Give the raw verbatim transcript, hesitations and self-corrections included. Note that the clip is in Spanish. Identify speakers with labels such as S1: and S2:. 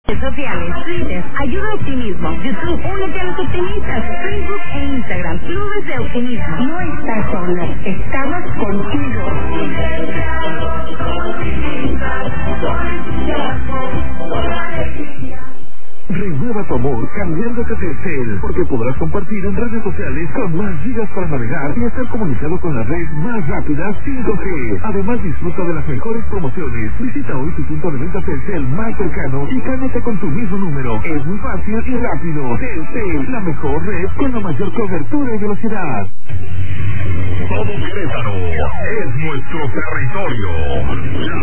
S1: Sociales, Twitter, Ayuda al Optimismo, YouTube, únete a los optimistas, Facebook e Instagram, Clubes de Optimismo.
S2: No estás solo, estamos contigo.
S3: Renueva tu amor cambiándote de Telcel, porque podrás compartir en redes sociales con más gigas para navegar y estar comunicado con la red más rápida cinco G. Además, disfruta de las mejores promociones. Visita hoy tu punto de venta Telcel más cercano y cámbiate con tu mismo número. Es muy fácil y rápido. Telcel, la mejor red con la mayor cobertura y velocidad.
S4: Todo Querétaro es nuestro territorio.